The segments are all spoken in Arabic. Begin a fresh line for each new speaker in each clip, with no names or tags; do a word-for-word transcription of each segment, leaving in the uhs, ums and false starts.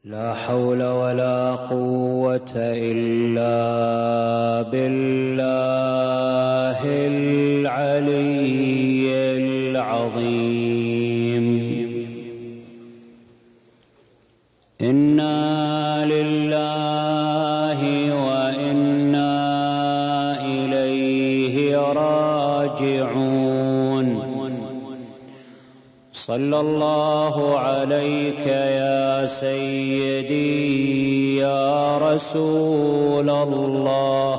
لا حول ولا قوة إلا بالله العلي العظيم. إنا لله وإنا إليه راجعون. صلى الله عليك يا سيدي يا رسول الله،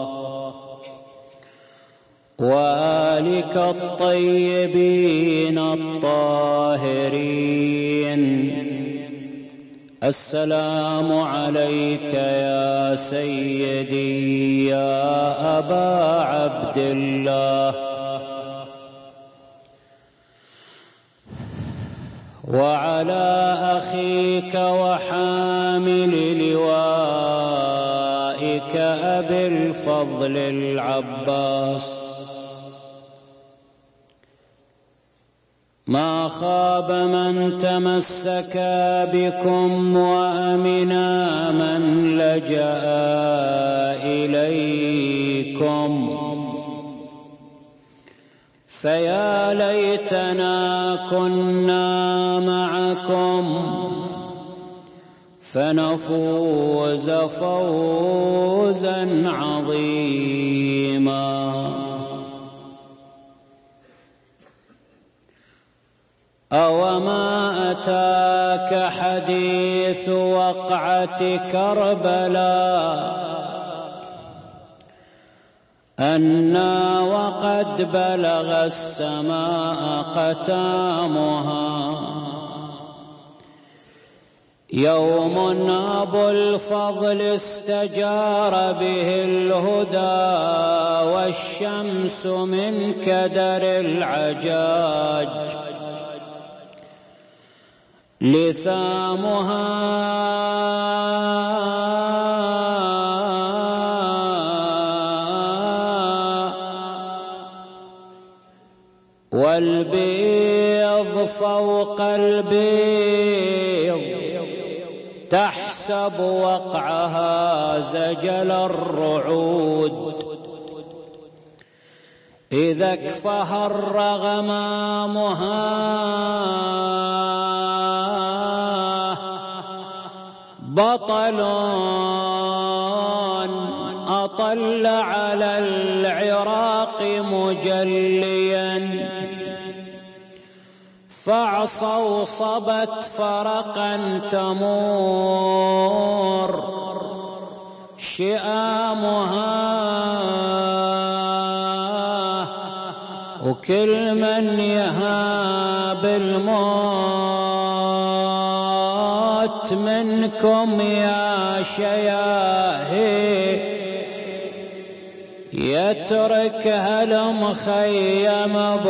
وآلك الطيبين الطاهرين. السلام عليك يا سيدي يا أبا عبد الله، وعلى أخيك وحامل لوائك أبي الفضل العباس. ما خاب من تمسك بكم وأمنا من لجأ إليكم، فيا ليتنا كنا معكم فنفوز فوزا عظيما. أوما أتاك حديث وقعة كربلاء، أنا وقد بلغ السماء قتامها، يوم أبو الفضل استجار به الهدى، والشمس من كدر العجاج لثامها والبيض فوق البيض، تحسب وقعها زجل الرعود، إذا اكفهر غمامها بطل أطل على العراق مجليا، فعصوا صبت فرقا تمور شئامها، وكل من يهاب الموت منكم يا شياهي يترك هالمخيم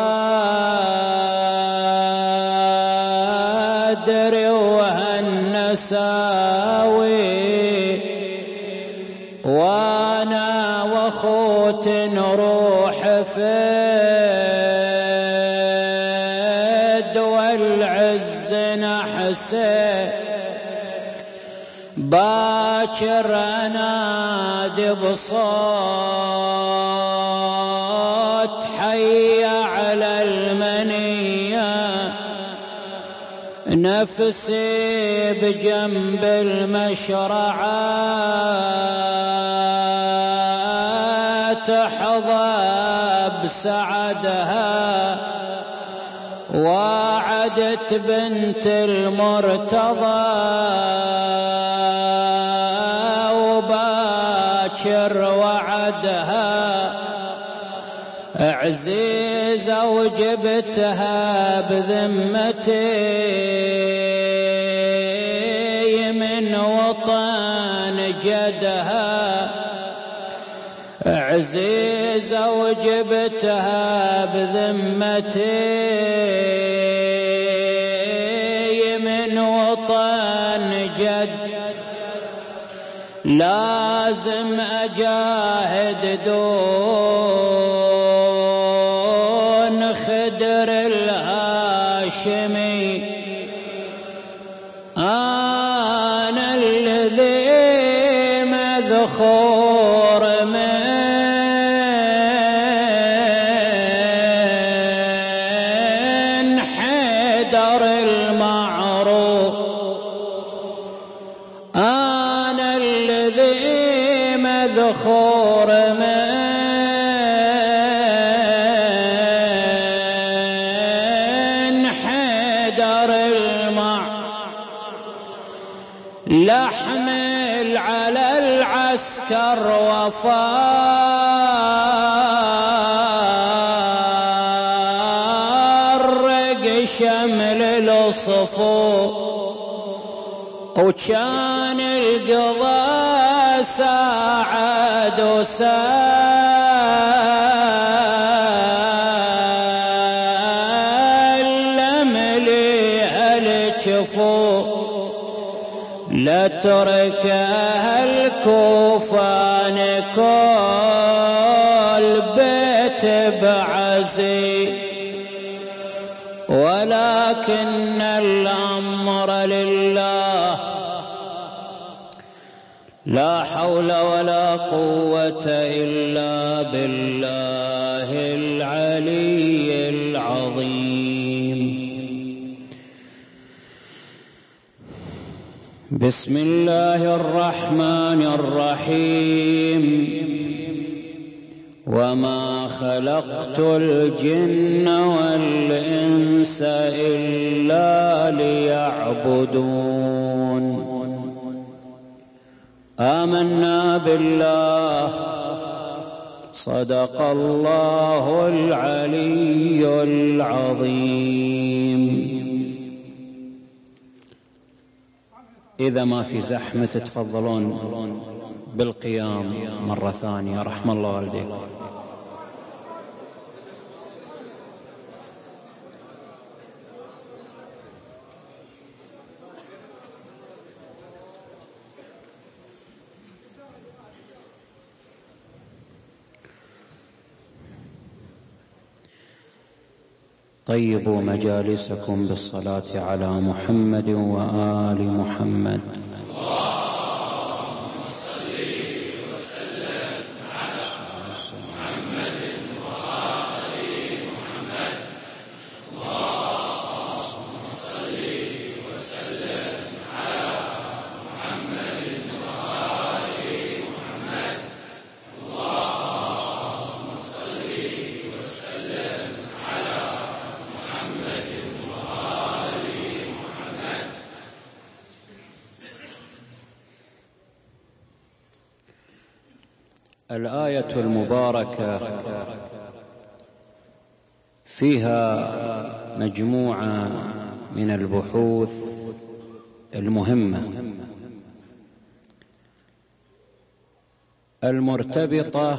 بصادر وهالنساوي، وانا وخوت نروح فد والعز نحسه، باكر انادي بصوت حي على المنية، نفسي بجنب المشرعة تحظى بسعدها، وعدت بنت المرتضى وباكر وعدها عزيزة وجبتها بذمتي من وطن جدها، عزيزة وجبتها بذمتي من وطن جد، لازم أجاهد دون خدر الهاشمي، آه الذي مذخور من حيدر المعروف، أنا الذي مذخور من حيدر المعروف، لحمل على العسكر وفارق شمل الصفوف، وكان القضاء ساعد وسلم لي الجفوف، لتركها الكوفان كل بيت بعزي، ولكن الأمر لله، لا حول ولا قوة إلا بالله العلي العظيم. بسم الله الرحمن الرحيم. وما خلقت الجن والإنس إلا ليعبدون. آمنا بالله، صدق الله العلي العظيم. إذا ما في زحمة تفضلون بالقيام مرة ثانية، رحم الله والديكم. طيبوا مجالسكم بالصلاة على محمد وآل محمد.
اللهم صل وسلم على محمد وآل محمد. اللهم صل وسلم على محمد وآل محمد. اللهم صل وسلم على محمد وآل محمد.
الآية المباركة فيها مجموعة من البحوث المهمة المرتبطة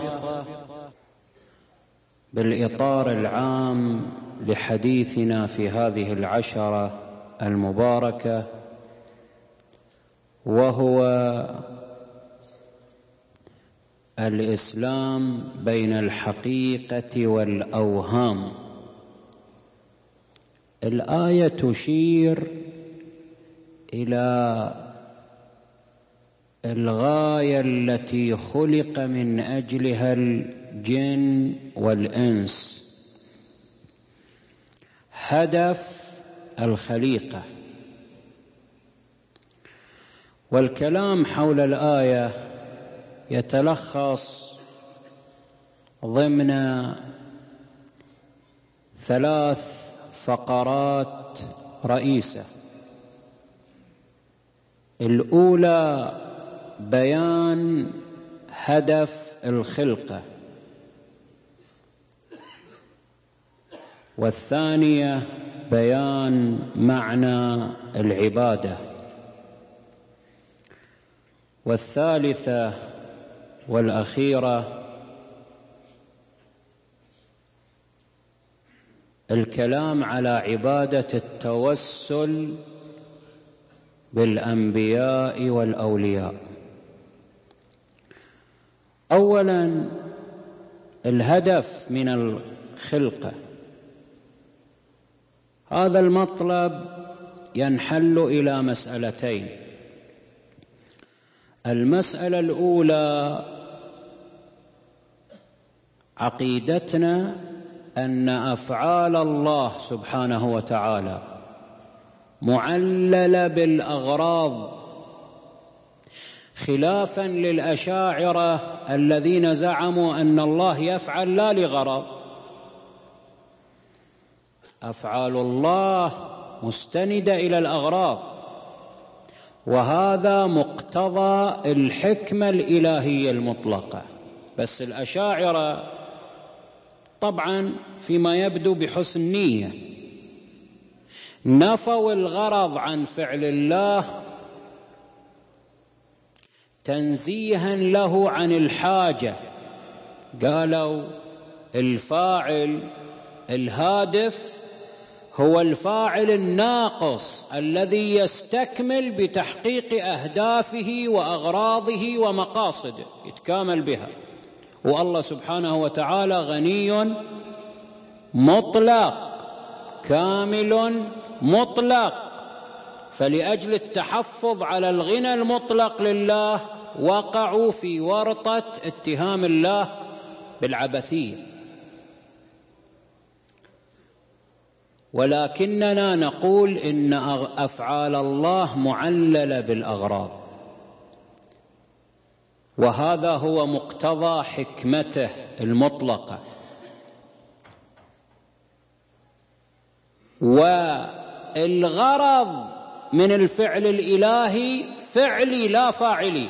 بالإطار العام لحديثنا في هذه العشرة المباركة، وهو الإسلام بين الحقيقة والأوهام. الآية تشير إلى الغاية التي خلق من أجلها الجن والإنس، هدف الخليقة. والكلام حول الآية يتلخص ضمن ثلاث فقرات رئيسة. الأولى بيان هدف الخلقة، والثانية بيان معنى العبادة، والثالثة والأخيرة الكلام على عبادة التوسل بالأنبياء والأولياء. أولاً، الهدف من الخلقة. هذا المطلب ينحل إلى مسألتين. المسألة الأولى: عقيدتنا أن أفعال الله سبحانه وتعالى معللة بالأغراض، خلافا للأشاعرة الذين زعموا أن الله يفعل لا لغرض. أفعال الله مستندة إلى الأغراض، وهذا مقتضى الحكمة الإلهية المطلقة. بس الأشاعرة طبعا فيما يبدو بحسن نية نفوا الغرض عن فعل الله تنزيها له عن الحاجة. قالوا الفاعل الهادف هو الفاعل الناقص الذي يستكمل بتحقيق أهدافه وأغراضه ومقاصده، يتكامل بها. والله سبحانه وتعالى غني مطلق كامل مطلق، فلأجل التحفظ على الغنى المطلق لله وقعوا في ورطة اتهام الله بالعبثية. ولكننا نقول إن أفعال الله معللة بالأغراض، وهذا هو مقتضى حكمته المطلقة. والغرض من الفعل الإلهي فعلي لا فاعلي،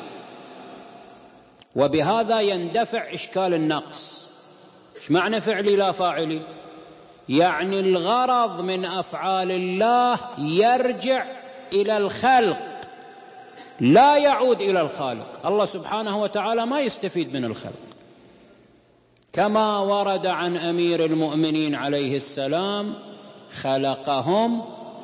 وبهذا يندفع إشكال النقص. إيش معنى فعلي لا فاعلي؟ يعني الغرض من أفعال الله يرجع إلى الخلق لا يعود إلى الخالق. الله سبحانه وتعالى ما يستفيد من الخلق، كما ورد عن أمير المؤمنين عليه السلام: خلقهم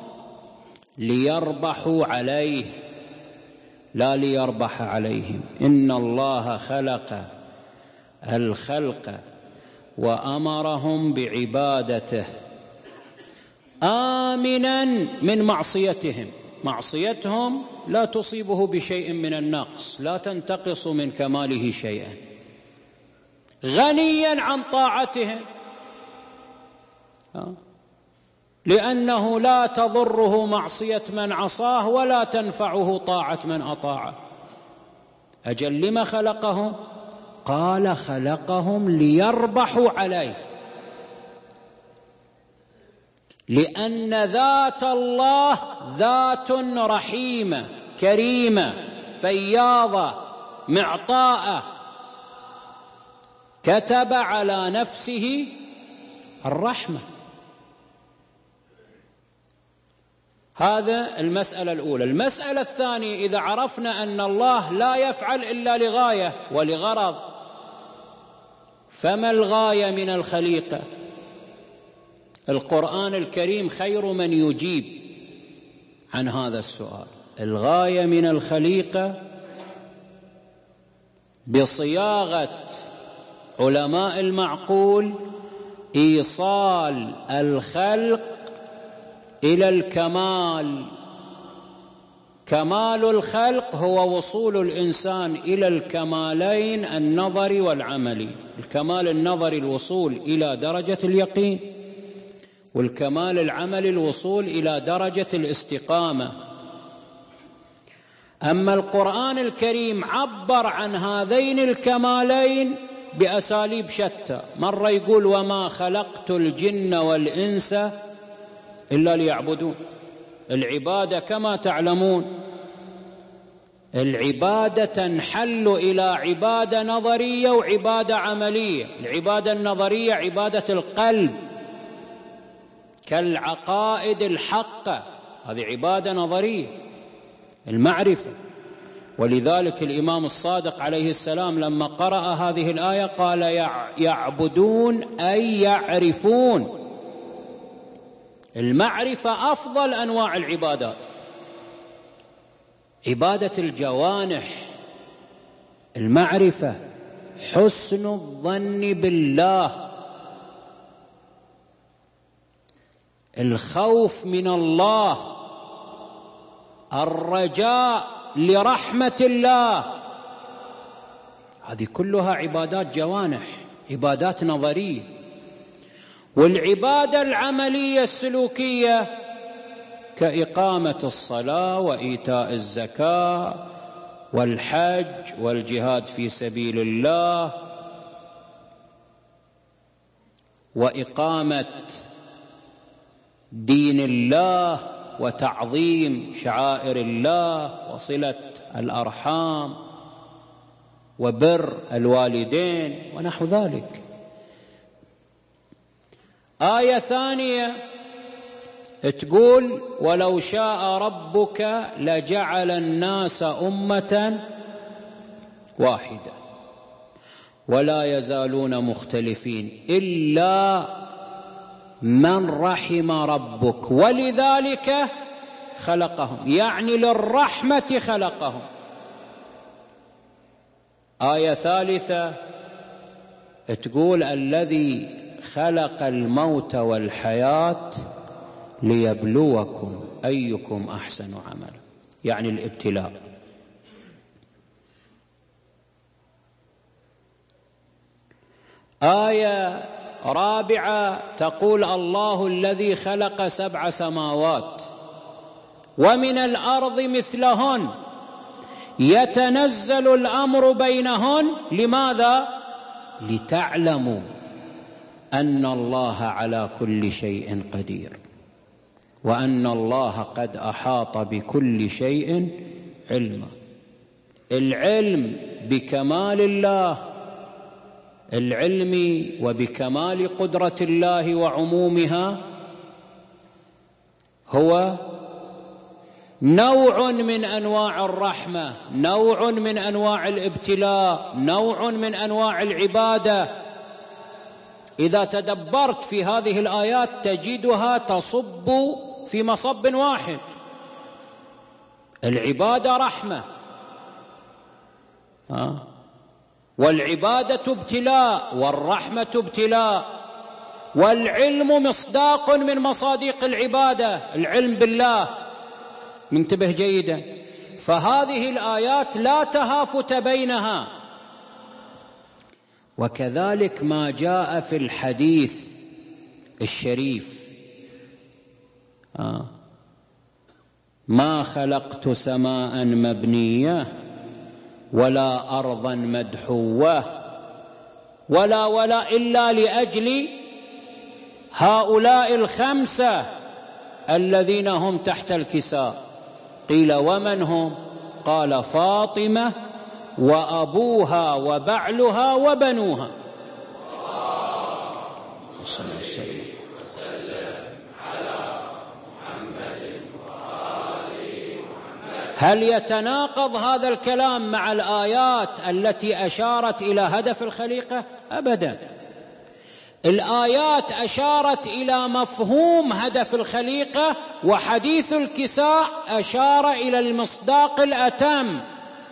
ليربحوا عليه لا ليربح عليهم. إن الله خلق الخلق وأمرهم بعبادته آمنا من معصيتهم. معصيتهم لا تصيبه بشيء من النقص، لا تنتقص من كماله شيئا، غنيا عن طاعتهم، لأنه لا تضره معصية من عصاه ولا تنفعه طاعة من أطاعه. أجل لما خلقهم؟ قال خلقهم ليربحوا عليه، لأن ذات الله ذات رحيمة كريمة فياضة معطاءة، كتب على نفسه الرحمة. هذا المسألة الأولى. المسألة الثانية: إذا عرفنا أن الله لا يفعل إلا لغاية ولغرض، فما الغاية من الخليقة؟ القرآن الكريم خير من يجيب عن هذا السؤال. الغاية من الخليقة بصياغة علماء المعقول إيصال الخلق إلى الكمال. كمال الخلق هو وصول الإنسان إلى الكمالين النظري والعملي. الكمال النظري الوصول إلى درجة اليقين، والكمال العملي الوصول إلى درجة الاستقامة. أما القرآن الكريم عبر عن هذين الكمالين بأساليب شتى. مرة يقول: وما خلقت الجن والإنس إلا ليعبدون. العبادة كما تعلمون العبادة تنحل إلى عبادة نظرية وعبادة عملية. العبادة النظرية عبادة القلب كالعقائد الحقة، هذه عبادة نظرية، المعرفة. ولذلك الإمام الصادق عليه السلام لما قرأ هذه الآية قال: يعبدون أي يعرفون. المعرفة أفضل أنواع العبادات، عبادة الجوانح. المعرفة حسن الظن بالله، الخوف من الله، الرجاء لرحمة الله، هذه كلها عبادات جوانح، عبادات نظرية. والعبادة العملية السلوكية كإقامة الصلاة وإيتاء الزكاة والحج والجهاد في سبيل الله وإقامة دين الله وتعظيم شعائر الله وصلة الأرحام وبر الوالدين ونحو ذلك. آية ثانية تقول: ولو شاء ربك لجعل الناس أمة واحدة ولا يزالون مختلفين إلا من رحم ربك ولذلك خلقهم، يعني للرحمة خلقهم. آية ثالثة تقول: الذي خلق الموت والحياة ليبلوكم أيكم أحسن عملا، يعني الابتلاء. آية رابعة تقول: الله الذي خلق سبع سماوات ومن الأرض مثلهن يتنزل الأمر بينهن، لماذا؟ لتعلموا أن الله على كل شيء قدير وأن الله قد أحاط بكل شيء علما. العلم بكمال الله، العلم وبكمال قدرة الله وعمومها هو نوع من أنواع الرحمة، نوع من أنواع الابتلاء، نوع من أنواع العبادة. إذا تدبرت في هذه الآيات تجدها تصب في مصب واحد. العبادة رحمة، ها، والعبادة ابتلاء، والرحمة ابتلاء، والعلم مصداق من مصادق العبادة، العلم بالله. منتبه جيدا. فهذه الآيات لا تهافت بينها. وكذلك ما جاء في الحديث الشريف: آه ما خلقت سماء مبنية ولا أرضا مدحوة ولا ولا إلا لأجل هؤلاء الخمسة الذين هم تحت الكساء. قيل: ومن هم؟ قال: فاطمة وأبوها وبعلها وبنوها. صلى الله عليه وسلم على محمد وآل محمد. هل يتناقض هذا الكلام مع الآيات التي أشارت إلى هدف الخليقة؟ أبدا. الآيات أشارت إلى مفهوم هدف الخليقة، وحديث الكساء أشار إلى المصداق الأتم،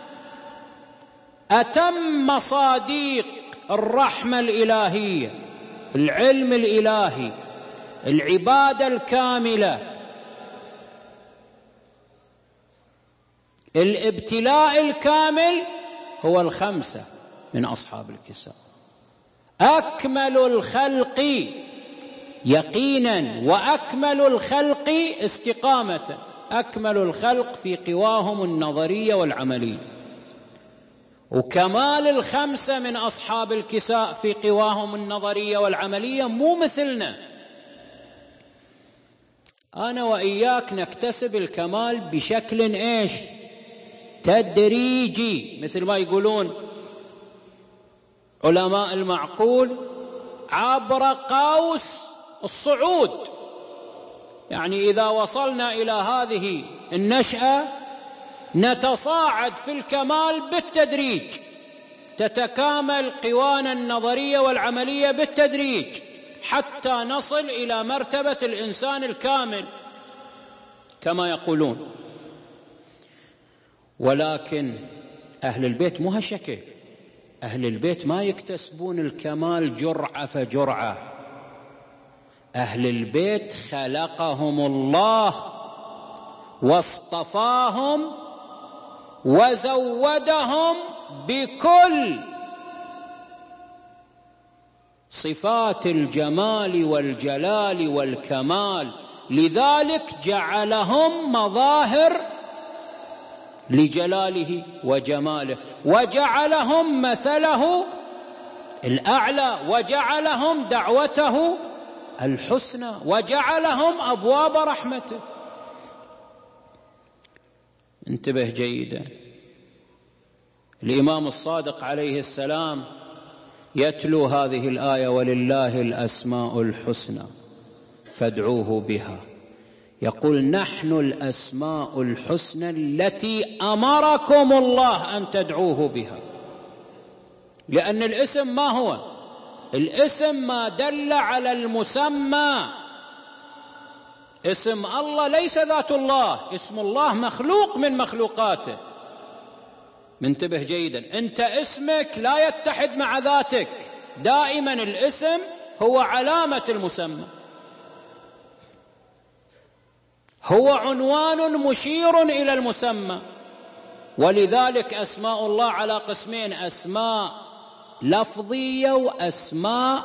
أتم مصاديق الرحمة الإلهية، العلم الإلهي، العبادة الكاملة، الابتلاء الكامل، هو الخمسة من أصحاب الكساء. أكمل الخلق يقينا وأكمل الخلق استقامة، أكمل الخلق في قواهم النظرية والعملية. وكمال الخمسة من أصحاب الكساء في قواهم النظرية والعملية مو مثلنا. أنا وإياك نكتسب الكمال بشكل إيش؟ تدريجي، مثل ما يقولون علماء المعقول: عبر قوس الصعود. يعني إذا وصلنا إلى هذه النشأة نتصاعد في الكمال بالتدريج، تتكامل قوانا النظرية والعملية بالتدريج حتى نصل إلى مرتبة الإنسان الكامل كما يقولون. ولكن أهل البيت مو هالشكل. أهل البيت ما يكتسبون الكمال جرعة فجرعة. أهل البيت خلقهم الله واصطفاهم وزودهم بكل صفات الجمال والجلال والكمال، لذلك جعلهم مظاهر لجلاله وجماله، وجعلهم مثله الأعلى، وجعلهم دعوته الحسنى، وجعلهم أبواب رحمته. انتبه جيدا، الإمام الصادق عليه السلام يتلو هذه الآية: ولله الأسماء الحسنى فادعوه بها. يقول: نحن الأسماء الحسنى التي أمركم الله أن تدعوه بها. لأن الاسم ما هو؟ الاسم ما دل على المسمى. اسم الله ليس ذات الله، اسم الله مخلوق من مخلوقاته. منتبه جيدا، أنت اسمك لا يتحد مع ذاتك، دائما الاسم هو علامة المسمى، هو عنوان مشير إلى المسمى. ولذلك أسماء الله على قسمين: أسماء لفظية وأسماء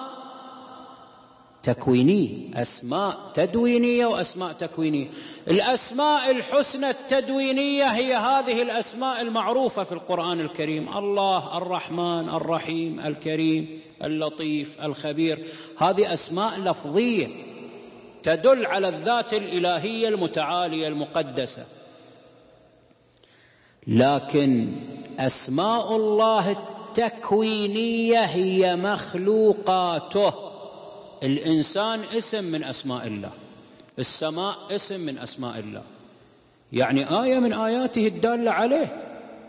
تكوينية، أسماء تدوينية وأسماء تكوينية. الأسماء الحسنى التدوينية هي هذه الأسماء المعروفة في القرآن الكريم: الله، الرحمن، الرحيم، الكريم، اللطيف، الخبير. هذه أسماء لفظية تدل على الذات الإلهية المتعالية المقدسة. لكن أسماء الله التكوينية هي مخلوقاته. الإنسان اسم من أسماء الله، السماء اسم من أسماء الله، يعني آية من آياته الدالة عليه.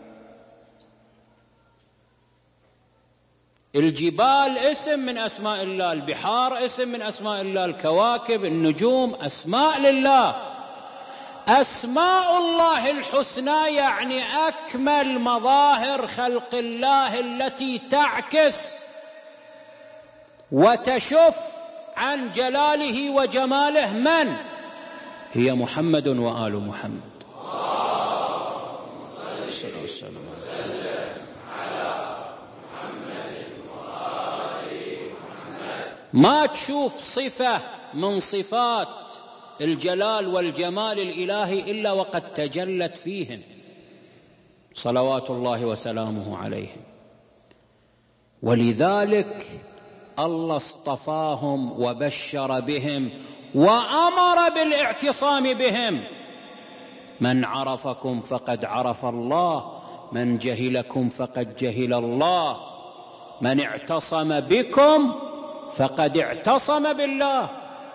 الجبال اسم من أسماء الله، البحار اسم من أسماء الله، الكواكب، النجوم أسماء لله. أسماء الله الحسنى يعني أكمل مظاهر خلق الله التي تعكس وتشف عن جلاله وجماله. من هي؟ محمد وآل محمد. ما تشوف صفة من صفات الجلال والجمال الإلهي إلا وقد تجلت فيهم صلوات الله وسلامه عليهم. ولذلك الله اصطفاهم وبشر بهم وأمر بالاعتصام بهم: من عرفكم فقد عرف الله، من جهلكم فقد جهل الله، من اعتصم بكم فقد اعتصم بالله.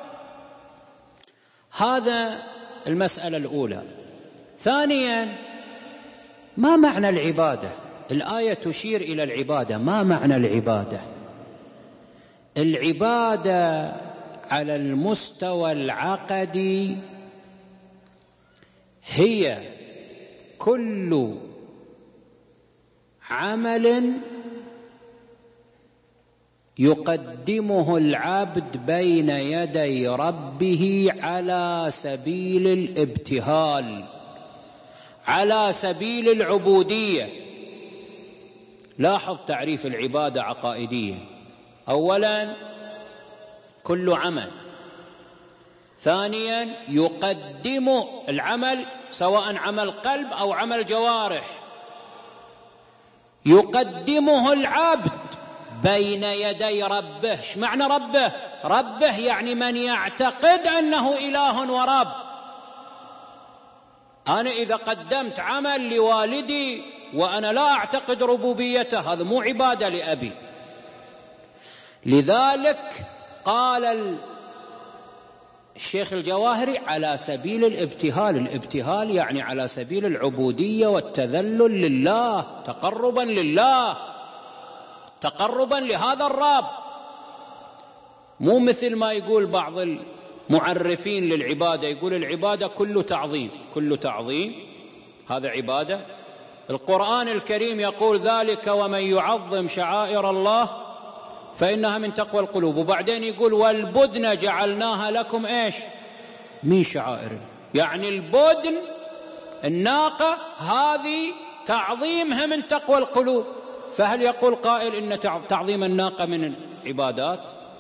هذا المسألة الأولى. ثانيا، ما معنى العبادة؟ الآية تشير إلى العبادة. ما معنى العبادة؟ العبادة على المستوى العقدي هي كل عمل يقدمه العبد بين يدي ربه على سبيل الابتهال، على سبيل العبودية. لاحظ تعريف العبادة عقائديا: أولا كل عمل، ثانيا يقدم العمل سواء عمل قلب أو عمل جوارح، يقدمه العبد بين يدي ربه. ايش معنى ربه؟ ربه يعني من يعتقد أنه إله ورب. أنا إذا قدمت عمل لوالدي وأنا لا أعتقد ربوبيته، هذا مو عبادة لأبي. لذلك قال الشيخ الجواهري: على سبيل الابتهال. الابتهال يعني على سبيل العبودية والتذلل لله، تقربا لله، تقربا لهذا الرب. مو مثل ما يقول بعض المعرفين للعبادة، يقول العبادة كل تعظيم. كل تعظيم هذا عبادة؟ القرآن الكريم يقول ذلك: ومن يعظم شعائر الله فإنها من تقوى القلوب. وبعدين يقول: والبدن جعلناها لكم إيش؟ من شعائر. يعني البدن الناقة هذه تعظيمها من تقوى القلوب. فهل يقول قائل إن تعظيم الناقة من العبادات؟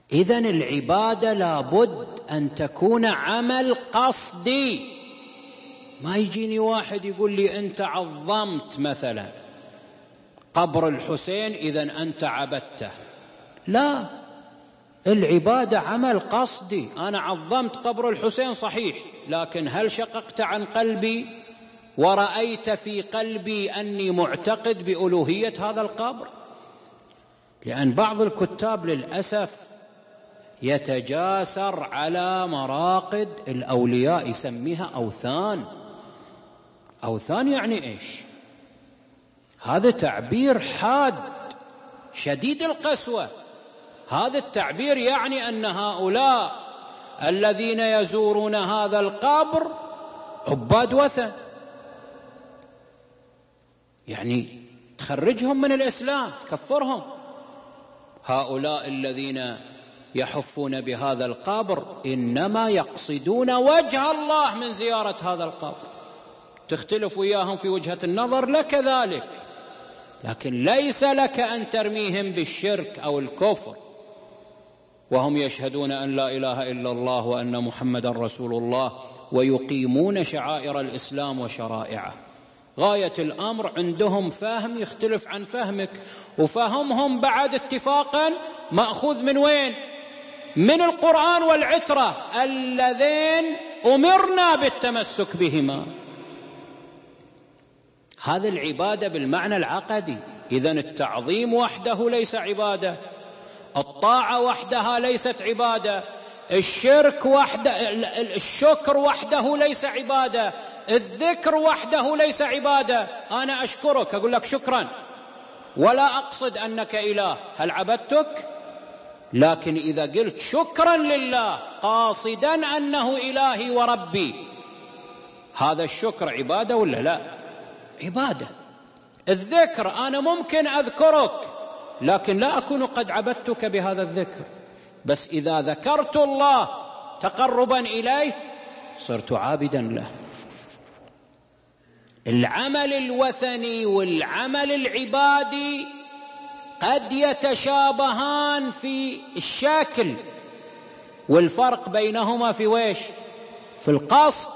إذن العبادة لابد أن تكون عمل قصدي. ما يجيني واحد يقول لي أنت عظمت مثلا قبر الحسين إذن أنت عبدته. لا، العبادة عمل قصدي. أنا عظمت قبر الحسين صحيح، لكن هل شققت عن قلبي ورأيت في قلبي أني معتقد بألوهية هذا القبر؟ لأن بعض الكتاب للأسف يتجاسر على مراقد الأولياء، يسميها أوثان. أوثان يعني إيش؟ هذا تعبير حاد شديد القسوة. هذا التعبير يعني أن هؤلاء الذين يزورون هذا القبر عباد وثن، يعني تخرجهم من الإسلام، تكفرهم. هؤلاء الذين يحفون بهذا القبر إنما يقصدون وجه الله من زيارة هذا القبر. تختلف وياهم في وجهة النظر لك ذلك، لكن ليس لك أن ترميهم بالشرك أو الكفر وهم يشهدون أن لا إله إلا الله وأن محمد رسول الله ويقيمون شعائر الإسلام وشرائعه. غاية الأمر عندهم فهم يختلف عن فهمك، وفهمهم بعد اتفاقا مأخوذ من وين؟ من القرآن والعترة اللذين أمرنا بالتمسك بهما. هذه العبادة بالمعنى العقدي. إذن التعظيم وحده ليس عبادة، الطاعة وحدها ليست عبادة، الشرك وحده، الشكر وحده ليس عبادة، الذكر وحده ليس عبادة. أنا أشكرك أقول لك شكرا ولا أقصد أنك إله، هل عبدتك؟ لكن إذا قلت شكرا لله قاصدا أنه إلهي وربي، هذا الشكر عبادة ولا لا؟ عبادة. الذكر أنا ممكن أذكرك لكن لا أكون قد عبدتك بهذا الذكر، بس إذا ذكرت الله تقربا إليه صرت عابدا له. العمل الوثني والعمل العبادي قد يتشابهان في الشكل، والفرق بينهما في ويش؟ في القصد.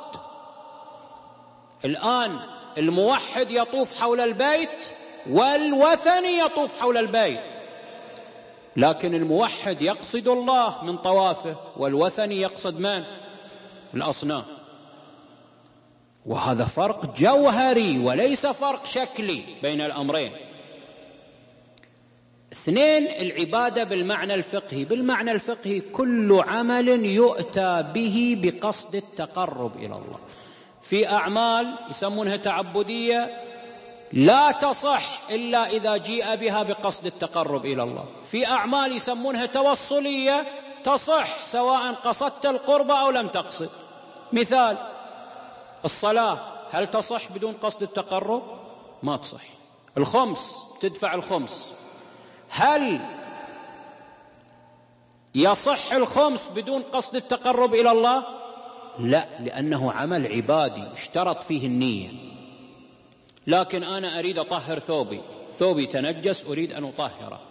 الآن الموحد يطوف حول البيت والوثني يطوف حول البيت، لكن الموحد يقصد الله من طوافه والوثني يقصد من؟ الأصنام. وهذا فرق جوهري وليس فرق شكلي بين الأمرين. اثنين، العبادة بالمعنى الفقهي. بالمعنى الفقهي كل عمل يؤتى به بقصد التقرب إلى الله. في أعمال يسمونها تعبدية لا تصح إلا إذا جيء بها بقصد التقرب إلى الله. في أعمال يسمونها توصلية تصح سواء قصدت القرب أو لم تقصد. مثال الصلاة، هل تصح بدون قصد التقرب؟ ما تصح. الخمس، تدفع الخمس، هل يصح الخمس بدون قصد التقرب إلى الله؟ لا، لأنه عمل عبادي اشترط فيه النية. لكن أنا أريد أطهر ثوبي، ثوبي تنجس أريد أن أطهره،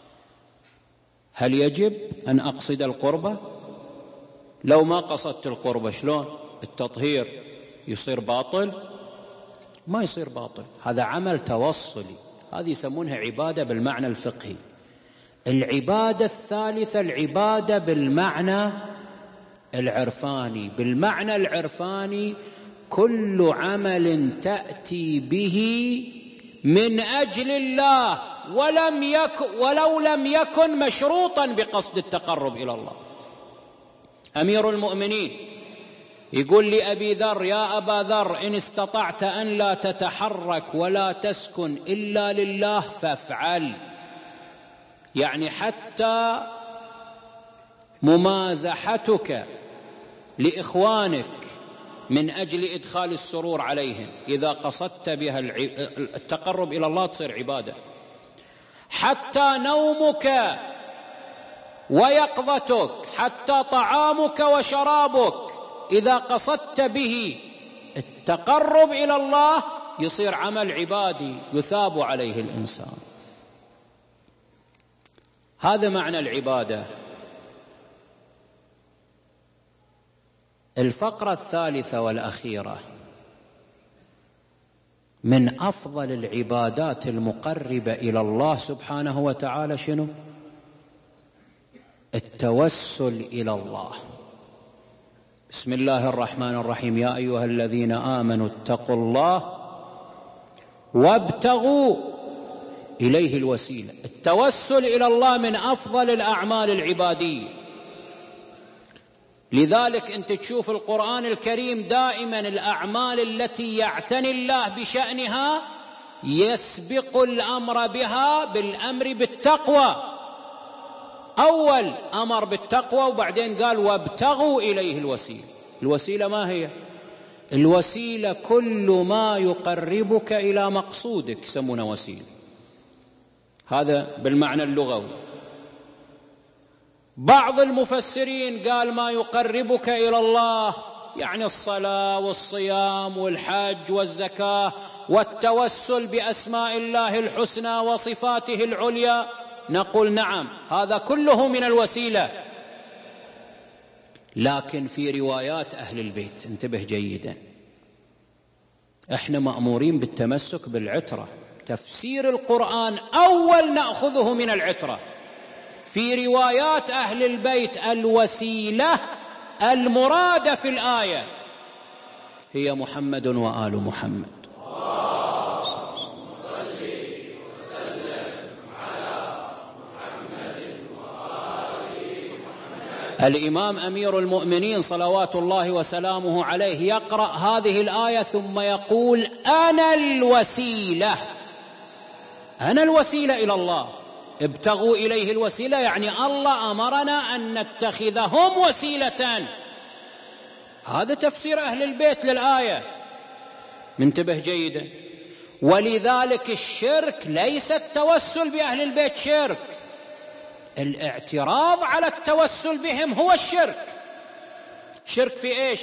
هل يجب أن أقصد القربة؟ لو ما قصدت القربة شلون التطهير يصير باطل؟ ما يصير باطل، هذا عمل توصلي، هذه يسمونها عبادة بالمعنى الفقهي. العبادة الثالثة العبادة بالمعنى العرفاني. بالمعنى العرفاني كل عمل تأتي به من أجل الله ولم يكن ولو لم يكن مشروطا بقصد التقرب إلى الله. أمير المؤمنين يقول لأبي ذر: يا أبا ذر، إن استطعت أن لا تتحرك ولا تسكن إلا لله فافعل. يعني حتى ممازحتك لإخوانك من أجل إدخال السرور عليهم إذا قصدت بها التقرب إلى الله تصير عبادة. حتى نومك ويقظتك، حتى طعامك وشرابك إذا قصدت به التقرب إلى الله يصير عمل عبادي يثاب عليه الإنسان. هذا معنى العبادة. الفقرة الثالثة والأخيرة: من أفضل العبادات المقربة إلى الله سبحانه وتعالى شنو؟ التوسل إلى الله. بسم الله الرحمن الرحيم: يا أيها الذين آمنوا اتقوا الله وابتغوا إليه الوسيلة. التوسل إلى الله من أفضل الأعمال العبادية، لذلك أنت تشوف القرآن الكريم دائما الأعمال التي يعتني الله بشأنها يسبق الأمر بها بالأمر بالتقوى. أول أمر بالتقوى وبعدين قال وابتغوا إليه الوسيلة. الوسيلة ما هي؟ الوسيلة كل ما يقربك إلى مقصودك يسمونه وسيلة، هذا بالمعنى اللغوي. بعض المفسرين قال ما يقربك إلى الله يعني الصلاة والصيام والحج والزكاة والتوسل بأسماء الله الحسنى وصفاته العليا. نقول نعم، هذا كله من الوسيلة. لكن في روايات أهل البيت انتبه جيدا، احنا مأمورين بالتمسك بالعترة. تفسير القرآن أول نأخذه من العترة. في روايات أهل البيت الوسيلة المرادة في الآية هي محمد وآل محمد. الإمام أمير المؤمنين صلوات الله وسلامه عليه يقرأ هذه الآية ثم يقول أنا الوسيلة، أنا الوسيلة إلى الله. ابتغوا إليه الوسيلة يعني الله أمرنا أن نتخذهم وسيلة. هذا تفسير أهل البيت للآية، منتبه جيدا. ولذلك الشرك ليس التوسل بأهل البيت شرك، الاعتراض على التوسل بهم هو الشرك. شرك في ايش؟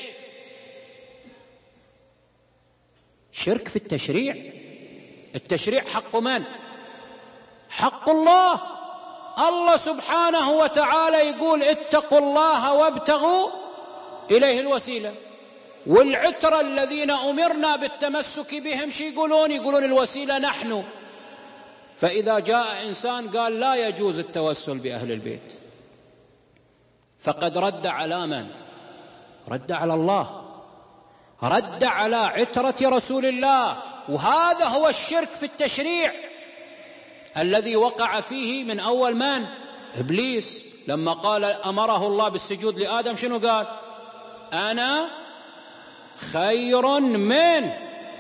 شرك في التشريع. التشريع حق من؟ حق الله. الله سبحانه وتعالى يقول اتقوا الله وابتغوا إليه الوسيلة. والعترة الذين أمرنا بالتمسك بهم شي يقولون؟ يقولون الوسيلة نحن. فإذا جاء إنسان قال لا يجوز التوسل بأهل البيت فقد رد على من؟ رد على الله، رد على عترة رسول الله. وهذا هو الشرك في التشريع الذي وقع فيه من أول من؟ إبليس. لما قال أمره الله بالسجود لآدم شنو قال؟ أنا خير منه.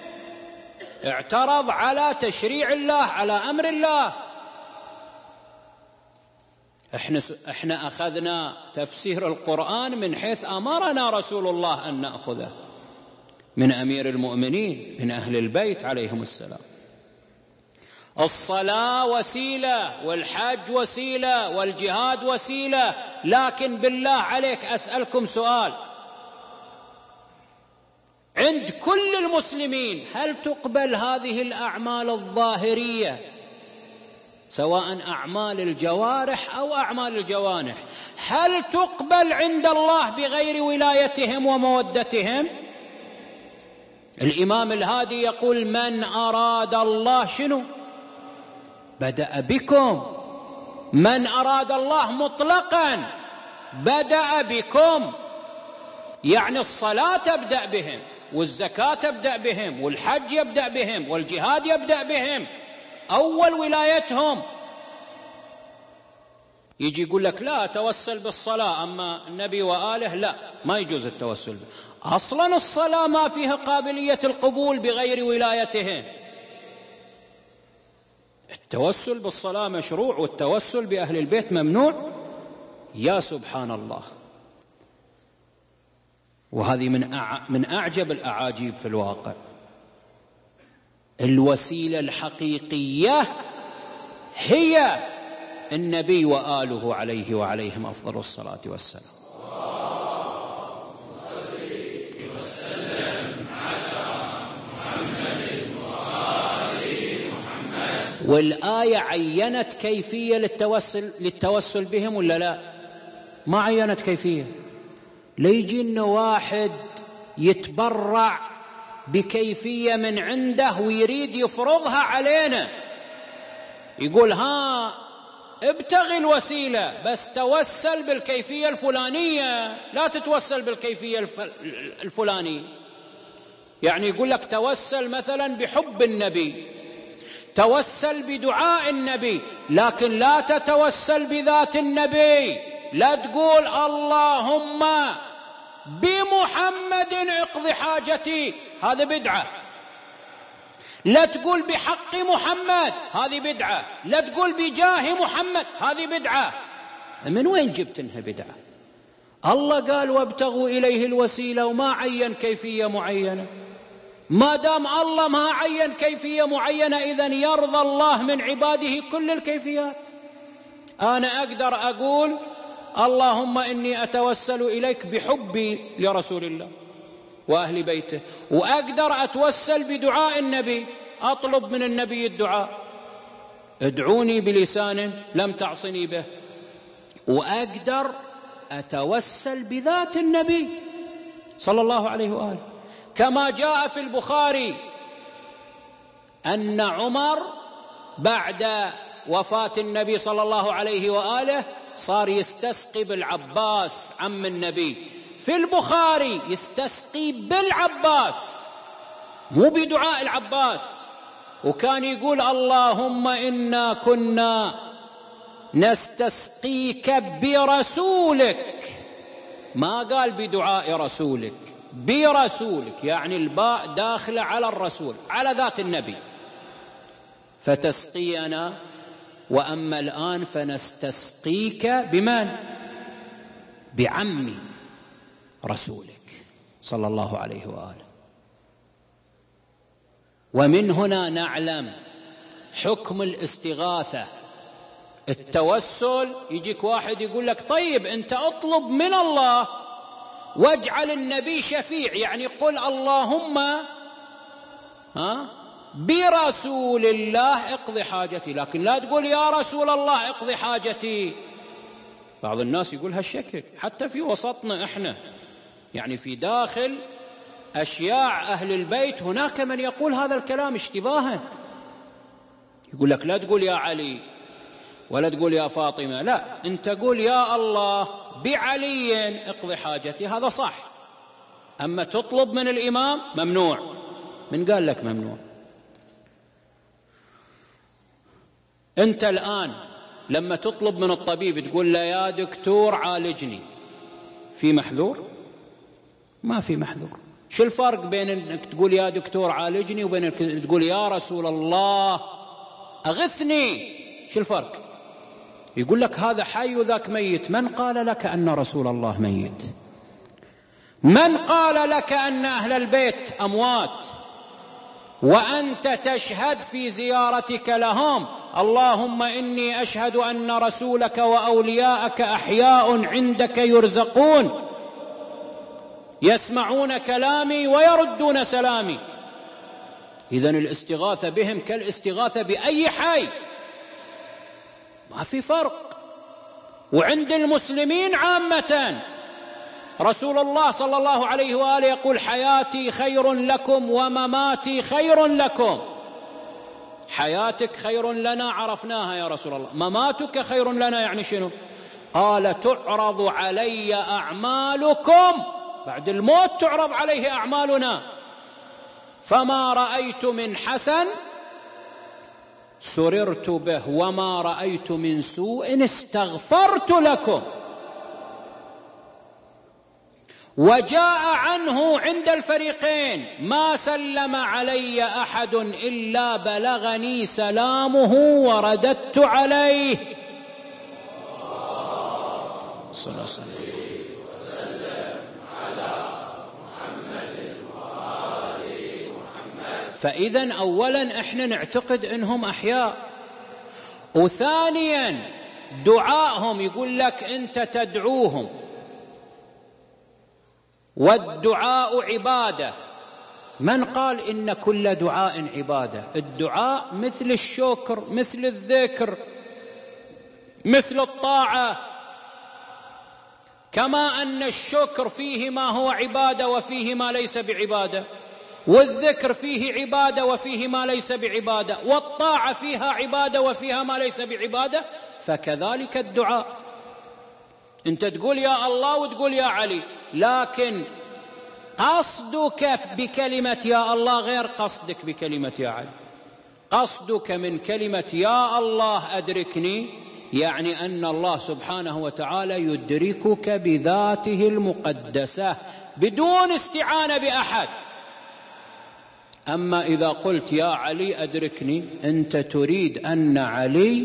اعترض على تشريع الله، على أمر الله. احنا احنا أخذنا تفسير القرآن من حيث أمرنا رسول الله أن نأخذه من أمير المؤمنين من أهل البيت عليهم السلام. الصلاة وسيلة، والحج وسيلة، والجهاد وسيلة. لكن بالله عليك أسألكم سؤال، عند كل المسلمين هل تقبل هذه الأعمال الظاهرية سواء أعمال الجوارح أو أعمال الجوانح؟ هل تقبل عند الله بغير ولايتهم ومودتهم؟ الإمام الهادي يقول من أراد الله شنو؟ بدأ بكم. من أراد الله مطلقا بدأ بكم، يعني الصلاة تبدأ بهم، والزكاة تبدأ بهم، والحج يبدأ بهم، والجهاد يبدأ بهم، أول ولايتهم. يجي يقول لك لا توسل بالصلاة، أما النبي وآله لا، ما يجوز التوسل به. أصلا الصلاة ما فيها قابلية القبول بغير ولايتهم. التوسل بالصلاة مشروع، والتوسل بأهل البيت ممنوع. يا سبحان الله. وهذه من من أعجب الأعاجيب في الواقع. الوسيلة الحقيقية هي النبي وآله عليه وعليهم أفضل الصلاة والسلام.
اللهم صل وسلم على محمد وآل محمد.
والآية عينت كيفية للتوسل للتوسل بهم ولا لا؟ ما عينت كيفية، ليجي إنه واحد يتبرع بكيفية من عنده ويريد يفرضها علينا، يقول ها ابتغي الوسيلة بس توسل بالكيفية الفلانية، لا تتوسل بالكيفية الفلانية. يعني يقول لك توسل مثلا بحب النبي، توسل بدعاء النبي، لكن لا تتوسل بذات النبي. لا تقول اللهم بمحمد اقض حاجتي، هذا بدعة. لا تقول بحق محمد، هذه بدعة. لا تقول بجاه محمد، هذه بدعة. من وين جبت انها بدعة؟ الله قال وابتغوا إليه الوسيلة وما عين كيفية معينة. ما دام الله ما عين كيفية معينة إذن يرضى الله من عباده كل الكيفيات. أنا أقدر أقول اللهم إني أتوسل إليك بحبي لرسول الله وأهل بيته، وأقدر أتوسل بدعاء النبي، أطلب من النبي الدعاء، ادعوني بلسان لم تعصني به. وأقدر أتوسل بذات النبي صلى الله عليه وآله، كما جاء في البخاري أن عمر بعد وفاة النبي صلى الله عليه وآله صار يستسقي بالعباس عم النبي. في البخاري يستسقي بالعباس مو بدعاء العباس، وكان يقول اللهم إنا كنا نستسقيك برسولك، ما قال بدعاء رسولك، برسولك، يعني الباء داخلة على الرسول، على ذات النبي. فتسقينا، وأما الآن فنستسقيك بمن؟ بعمي رسولك صلى الله عليه وآله. ومن هنا نعلم حكم الاستغاثة. التوسل يجيك واحد يقول لك طيب أنت أطلب من الله واجعل النبي شفيع، يعني قل اللهم ها برسول الله اقض حاجتي، لكن لا تقول يا رسول الله اقض حاجتي. بعض الناس يقول هالشكل حتى في وسطنا احنا، يعني في داخل أشياع أهل البيت هناك من يقول هذا الكلام اشتباها. يقول لك لا تقول يا علي ولا تقول يا فاطمة، لا أنت قول يا الله بعلي اقض حاجتي، هذا صح. أما تطلب من الإمام ممنوع. من قال لك ممنوع؟ أنت الآن لما تطلب من الطبيب تقول له يا دكتور عالجني، في محذور؟ ما في محذور. شو الفرق بين أنك تقول يا دكتور عالجني وبين أنك تقول يا رسول الله أغثني؟ شو الفرق؟ يقول لك هذا حي وذاك ميت. من قال لك أن رسول الله ميت؟ من قال لك أن أهل البيت أموات وأنت تشهد في زيارتك لهم اللهم إني أشهد أن رسولك وأولياءك أحياء عندك يرزقون يسمعون كلامي ويردون سلامي؟ إذن الاستغاثة بهم كالاستغاثة بأي حي، ما في فرق. وعند المسلمين عامة رسول الله صلى الله عليه وآله يقول حياتي خير لكم ومماتي خير لكم. حياتك خير لنا عرفناها يا رسول الله، مماتك خير لنا يعني شنو؟ قال تعرض علي أعمالكم، بعد الموت تعرض عليه أعمالنا، فما رأيت من حسن سررت به وما رأيت من سوء استغفرت لكم. وجاء عنه عند الفريقين ما سلم علي أحد إلا بلغني سلامه ورددت عليه صلى الله عليه وسلم على محمد وآل محمد. فإذن أولا احنا نعتقد انهم أحياء، وثانيا دعائهم يقول لك انت تدعوهم، والدعاء عبادة. من قال إن كل دعاء عبادة؟ الدعاء مثل الشكر، مثل الذكر، مثل الطاعة. كما أن الشكر فيه ما هو عبادة وفيه ما ليس بعبادة، والذكر فيه عبادة وفيه ما ليس بعبادة، والطاعة فيها عبادة وفيها ما ليس بعبادة، فكذلك الدعاء. أنت تقول يا الله وتقول يا علي، لكن قصدك بكلمة يا الله غير قصدك بكلمة يا علي. قصدك من كلمة يا الله أدركني يعني أن الله سبحانه وتعالى يدركك بذاته المقدسة بدون استعانة بأحد. أما إذا قلت يا علي أدركني، أنت تريد أن علي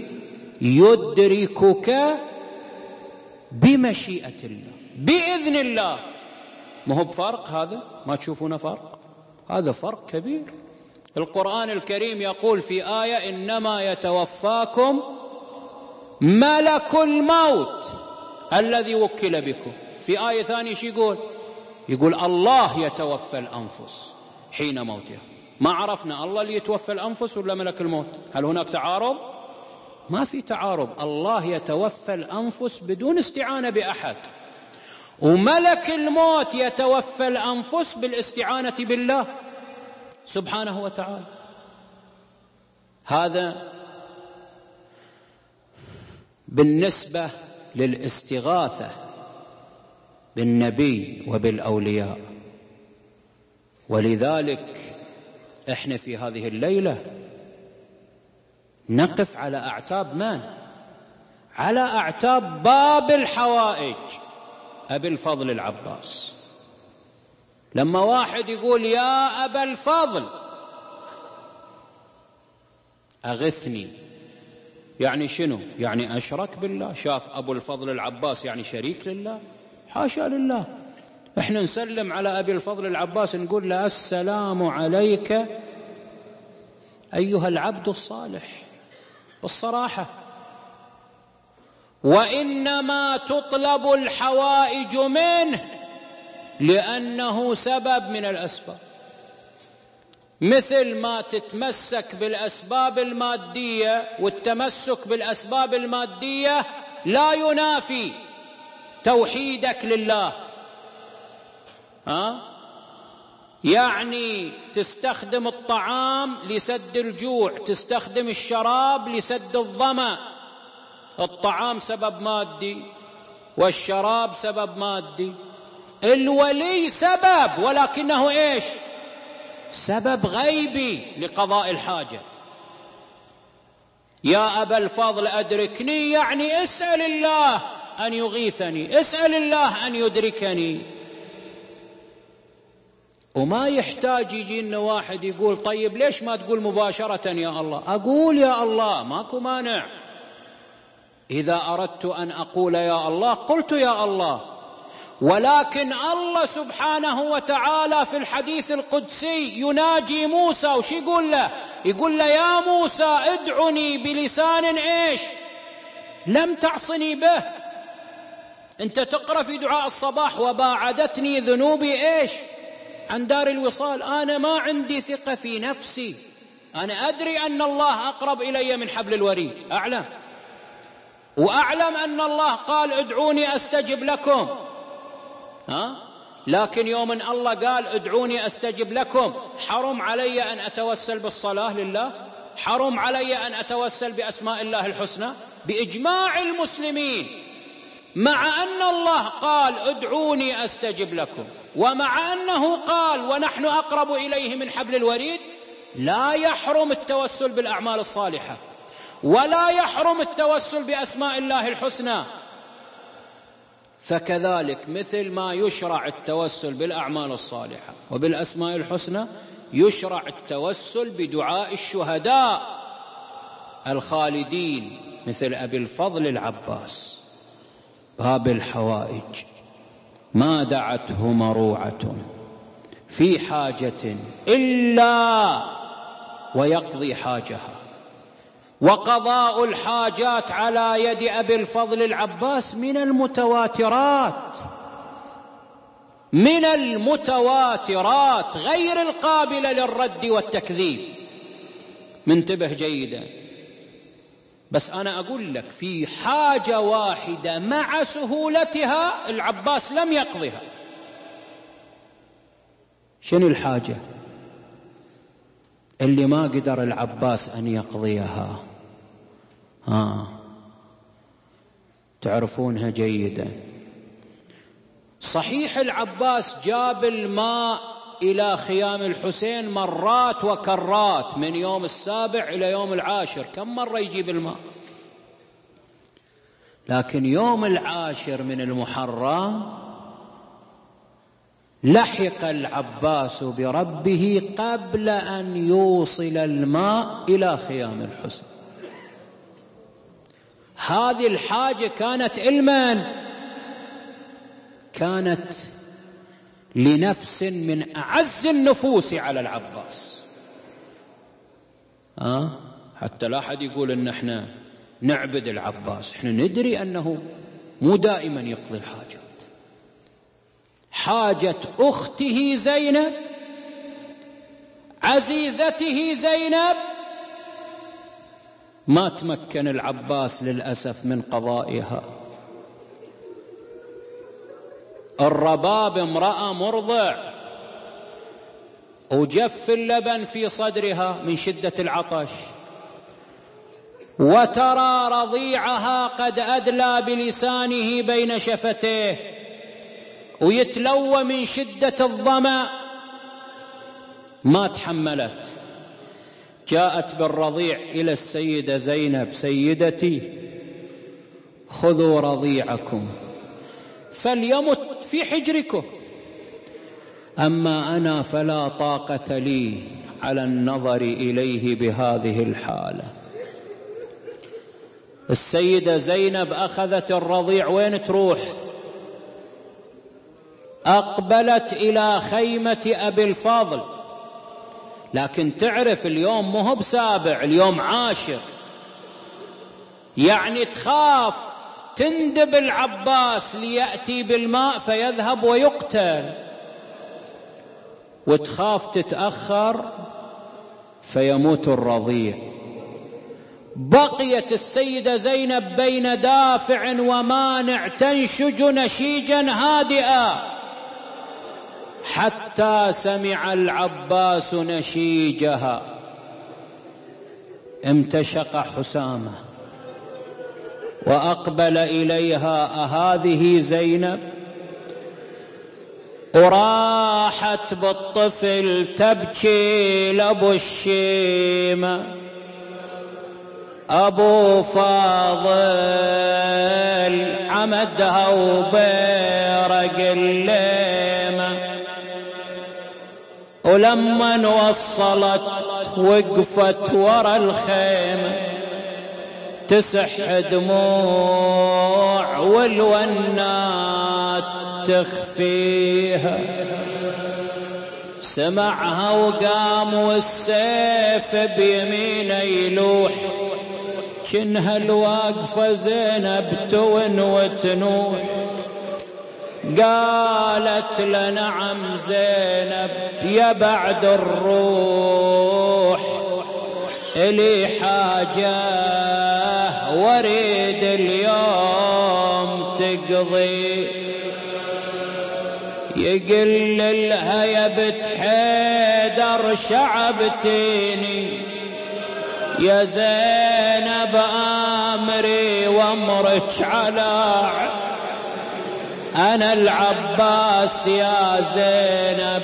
يدركك بمشيئة الله بإذن الله. ما هو بفرق هذا؟ ما تشوفون فرق؟ هذا فرق كبير. القرآن الكريم يقول في آية إنما يتوفاكم ملك الموت الذي وكل بكم. في آية ثانية شو يقول؟ يقول الله يتوفى الأنفس حين موتها. ما عرفنا الله اللي يتوفى الأنفس ولا ملك الموت؟ هل هناك تعارض؟ ما في تعارض. الله يتوفى الأنفس بدون استعانة بأحد، وملك الموت يتوفى الأنفس بالاستعانة بالله سبحانه وتعالى. هذا بالنسبة للاستغاثة بالنبي وبالأولياء. ولذلك احنا في هذه الليلة نقف على أعتاب من؟ على أعتاب باب الحوائج أبي الفضل العباس. لما واحد يقول يا أبا الفضل أغثني، يعني شنو؟ يعني أشرك بالله؟ شاف أبو الفضل العباس يعني شريك لله؟ حاشا لله. احنا نسلم على أبي الفضل العباس نقول له السلام عليك أيها العبد الصالح بالصراحة. وإنما تطلب الحوائج منه لأنه سبب من الأسباب، مثل ما تتمسك بالأسباب المادية، والتمسك بالأسباب المادية لا ينافي توحيدك لله. ها؟ يعني تستخدم الطعام لسد الجوع، تستخدم الشراب لسد الظمأ. الطعام سبب مادي والشراب سبب مادي. الولي سبب ولكنه ايش؟ سبب غيبي لقضاء الحاجة. يا أبا الفضل أدركني يعني اسأل الله أن يغيثني، اسأل الله أن يدركني. وما يحتاج يجي إن واحد يقول طيب ليش ما تقول مباشرة يا الله؟ أقول يا الله ماكو مانع. إذا أردت أن أقول يا الله قلت يا الله، ولكن الله سبحانه وتعالى في الحديث القدسي يناجي موسى، وش يقول له؟ يقول له يا موسى ادعني بلسان ايش؟ لم تعصني به. انت تقرأ في دعاء الصباح وباعدتني ذنوبي ايش؟ عن دار الوصال. أنا ما عندي ثقة في نفسي، أنا أدري أن الله أقرب إلي من حبل الوريد، أعلم، وأعلم أن الله قال ادعوني أستجب لكم. ها؟ لكن يوم أن الله قال ادعوني أستجب لكم، حرم علي أن أتوسل بالصلاة لله؟ حرم علي أن أتوسل بأسماء الله الحسنى؟ بإجماع المسلمين، مع أن الله قال ادعوني أستجب لكم، ومع أنه قال ونحن أقرب إليه من حبل الوريد، لا يحرم التوسل بالأعمال الصالحة، ولا يحرم التوسل بأسماء الله الحسنى. فكذلك مثل ما يشرع التوسل بالأعمال الصالحة وبالأسماء الحسنى، يشرع التوسل بدعاء الشهداء الخالدين مثل أبي الفضل العباس. باب الحوائج ما دعته مروعة في حاجة إلا ويقضي حاجها، وقضاء الحاجات على يد أبي الفضل العباس من المتواترات، من المتواترات غير القابلة للرد والتكذيب. منتبه جيدا. بس أنا أقول لك في حاجة واحدة مع سهولتها العباس لم يقضها. شنو الحاجة اللي ما قدر العباس أن يقضيها؟ ها تعرفونها جيدا. صحيح العباس جاب الماء إلى خيام الحسين مرات وكرات، من يوم السابع إلى يوم العاشر كم مرة يجيب الماء، لكن يوم العاشر من المحرم لحق العباس بربه قبل أن يوصل الماء إلى خيام الحسين. هذه الحاجة كانت علما، كانت لنفس من أعز النفوس على العباس. أه؟ حتى لا أحد يقول إن احنا نعبد العباس، احنا ندري أنه مو دائما يقضي الحاجات. حاجة أخته زينب عزيزته زينب ما تمكن العباس للأسف من قضائها. الرباب امرأة مرضع وجف اللبن في صدرها من شدة العطش، وترى رضيعها قد أدلى بلسانه بين شفتيه ويتلوى من شدة الظمأ، ما تحملت، جاءت بالرضيع إلى السيدة زينب: سيدتي خذوا رضيعكم فليمت في حجركم، أما أنا فلا طاقة لي على النظر إليه بهذه الحالة. السيدة زينب أخذت الرضيع، وين تروح؟ أقبلت إلى خيمة أبي الفضل، لكن تعرف اليوم مو بسابع، اليوم عاشر، يعني تخاف تندب العباس ليأتي بالماء فيذهب ويقتل، وتخاف تتأخر فيموت الرضيع. بقيت السيدة زينب بين دافع ومانع تنشج نشيجا هادئا، حتى سمع العباس نشيجها. امتشق حسامة وأقبل إليها: أهذه زينب؟ وراحت بالطفل تبكي لأبو الشيمة. أبو فاضل عمدها وبيرق الليمة، ولما وصلت وقفت ورا الخيمة تسح دموع والونات تخفيها. سمعها وقام والسيف بيمينه يلوح، كنها الواقفة زينب تون وتنوح. قالت له: نعم زينب يا بعد الروح، إلي حاجة واريد اليوم تقضي. يقل لها: يا بنت حيدر شعبتيني، يا زينب أمري وامرك على أنا العباس يا زينب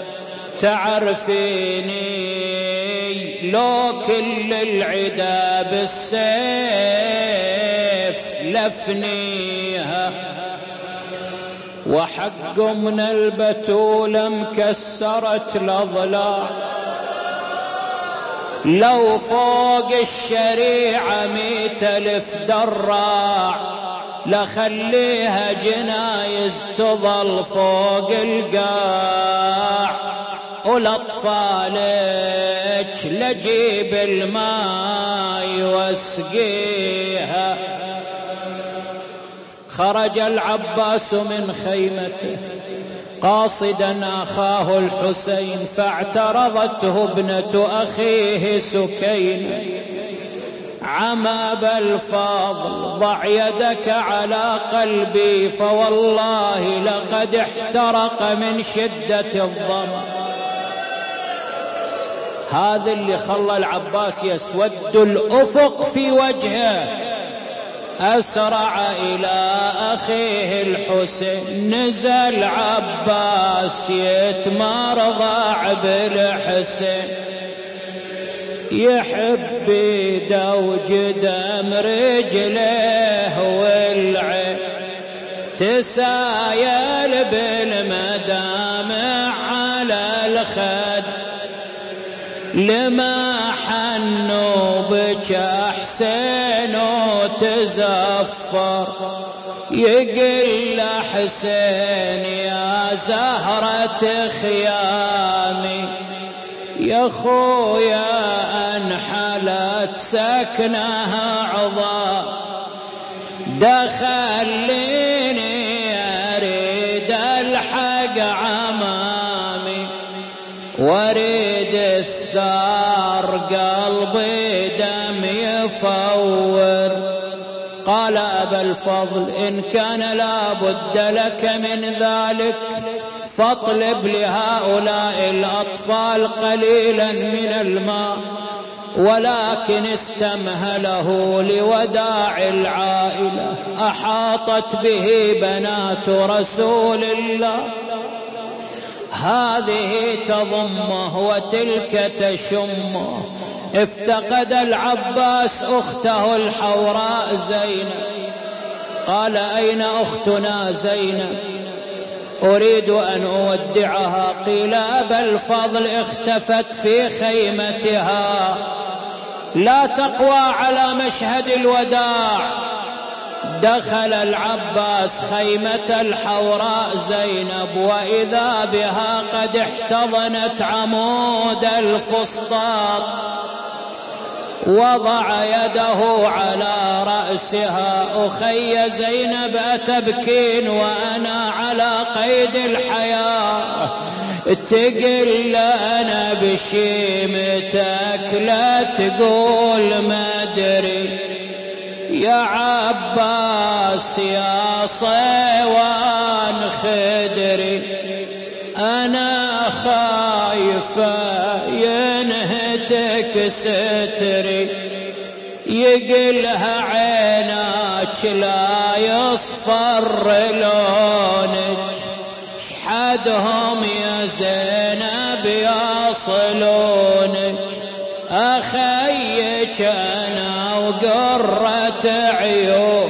تعرفيني، لو كل العدا بالسيف لفنيها، وحق من البتول مكسرت الأضلاع، لو فوق الشريعة ميت ألف دراع، لخليها جنايز تظل فوق القاع، ولأطفالك لجيب الماء واسقيها. خرج العباس من خيمته قاصدا أخاه الحسين، فاعترضته ابنة أخيه سكينة: عم أبا الفضل ضع يدك على قلبي فوالله لقد احترق من شدة الظمأ. هذا اللي خلى العباس يسود الأفق في وجهه. أسرع إلى أخيه الحسين، نزل عباس يتمرضع بالحسين، يحب يدوج دم رجله والعين تسايل بالمدامع على الخد، لما حنوا بك حسين وتزفر، يقل حسين يا زهرة خيامي يا خويا انحلت سكنها عظام، دخليني اريد الحق عمامي واريد الثار قلبي دم يفور. قال أبا الفضل إن كان لابد لك من ذلك فاطلب لهؤلاء الأطفال قليلا من الماء، ولكن استمهله لوداع العائلة، أحاطت به بنات رسول الله، هذه تضمه وتلك تشمه. افتقد العباس أخته الحوراء زينب، قال أين أختنا زينب؟ أريد أن أودعها. قيل أبا الفضل اختفت في خيمتها، لا تقوى على مشهد الوداع. دخل العباس خيمة الحوراء زينب وإذا بها قد احتضنت عمود الفسطاط، وضع يده على رأسها. أخي زينب أتبكين وأنا على قيد الحياة؟ تقل أنا بشيمتك لا تقول ما أدري. يا عباس يا صيوان خدري أنا خايفة ينهتك ستري، يقلها عيناك لا يصفر لونك، شحدهم يا زينب يصلونك، أخيك أنا وقرة عيون.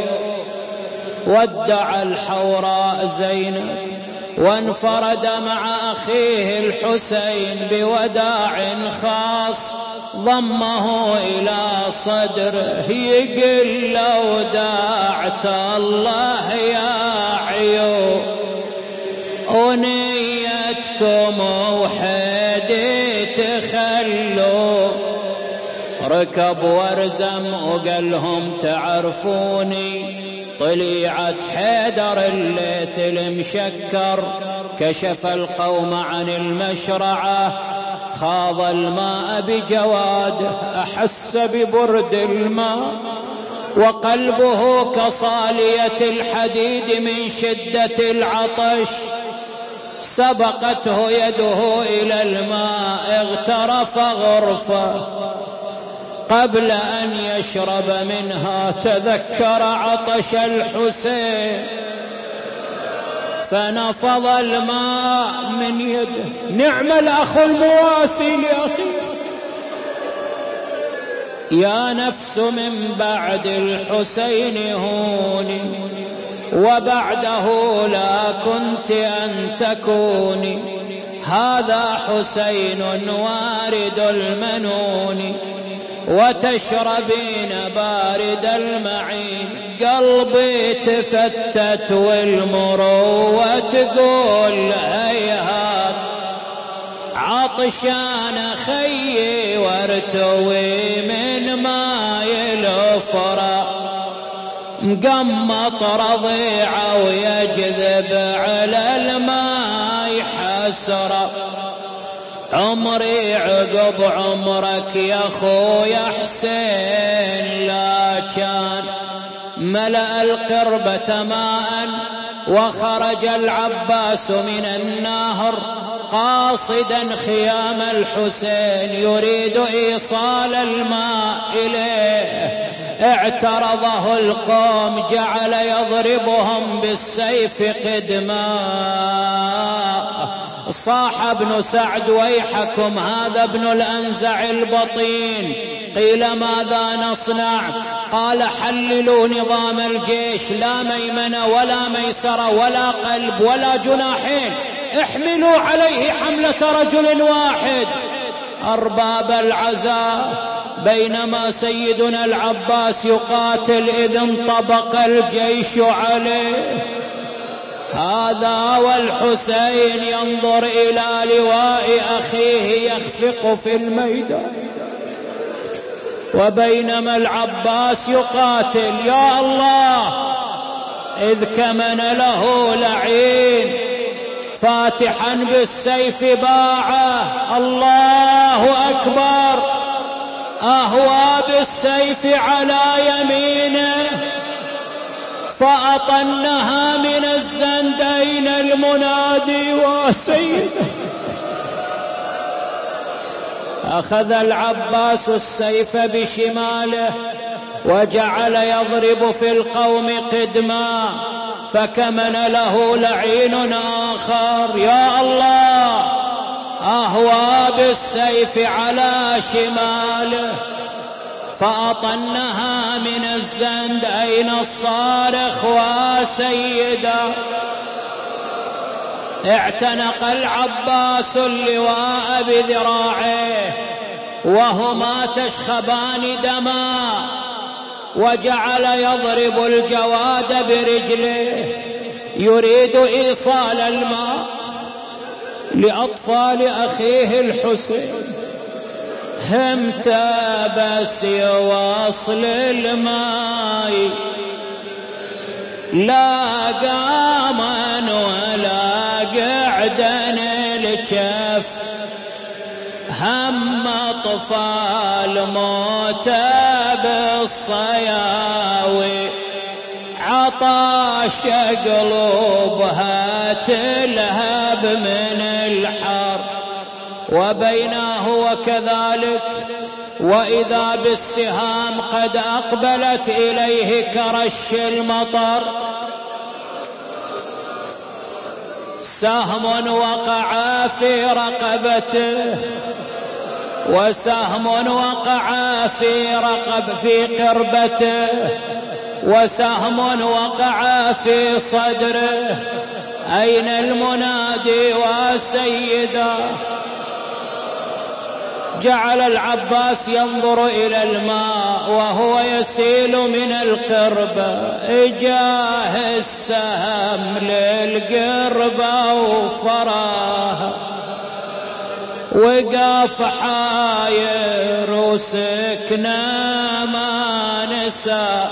ودع الحوراء زينب وانفرد مع أخيه الحسين بوداع خاص، ضمه إلى صدره يقل لو داعت الله يا عيون، ونيتكم وحدي تخلوا. ركب وارزم وقالهم تعرفوني، طليعة حيدر الليث المشكر، كشف القوم عن المشرعة، خاض الماء بجواده، أحس ببرد الماء وقلبه كصالية الحديد من شدة العطش. سبقته يده إلى الماء، اغترف غرفة، قبل أن يشرب منها تذكر عطش الحسين فنفض الماء من يده. نعم الأخ المواسي لأخيه. يا نفس من بعد الحسين هوني، وبعده لا كنت أن تكوني، هذا حسين وارد المنون، وتشربين بارد المعين. قلبي تفتت والمروة تقول هيهات، عطشان خيي وارتوي من ماء الفرا، مقمط رضيعه ويجذب على الماء حسرة. عمري عقب عمرك يا خويا حسين، لا كان ملأ القربة ماء وخرج العباس من النهر قاصدا خيام الحسين يريد إيصال الماء إليه. اعترضه القوم جعل يضربهم بالسيف قدما. صاح ابن سعد ويحكم هذا ابن الأنزع البطين. قيل ماذا نصنع؟ قال حللوا نظام الجيش، لا ميمنة ولا ميسرة ولا قلب ولا جناحين، احملوا عليه حملة رجل واحد. أرباب العزاء بينما سيدنا العباس يقاتل إذ انطبق الجيش عليه. هذا والحسين ينظر إلى لواء أخيه يخفق في الميدان، وبينما العباس يقاتل يا الله إذ كمن له لعين فاتحا بالسيف باعه. الله أكبر. أهوى بالسيف على يمينه فأطنها من الزندين المنادي وسيده. أخذ العباس السيف بشماله وجعل يضرب في القوم قدما، فكمن له لعين آخر يا الله أهوى بالسيف على شماله فأطنها من الزند. أين الصارخ وسيدا؟ اعتنق العباس اللواء بذراعيه وهما تشخبان دما، وجعل يضرب الجواد برجله يريد إيصال الماء لأطفال أخيه الحسين. همت بس يوصل الماء لا قاما ولا قعدا الكف، هم أطفال موت بالصياوي عطاش قلوبها تلهب من الحر. وبينه وكذلك وإذا بالسهام قد أقبلت إليه كرش المطر. سهم وقع في رقبته وسهم وقع في رقب في قربته وسهم وقع في صدره. أين المنادي وسيدا؟ جعل العباس ينظر إلى الماء وهو يسيل من القربة. إجاه السهم للقربة وفراها وقاف حاير وسكنه ما نسى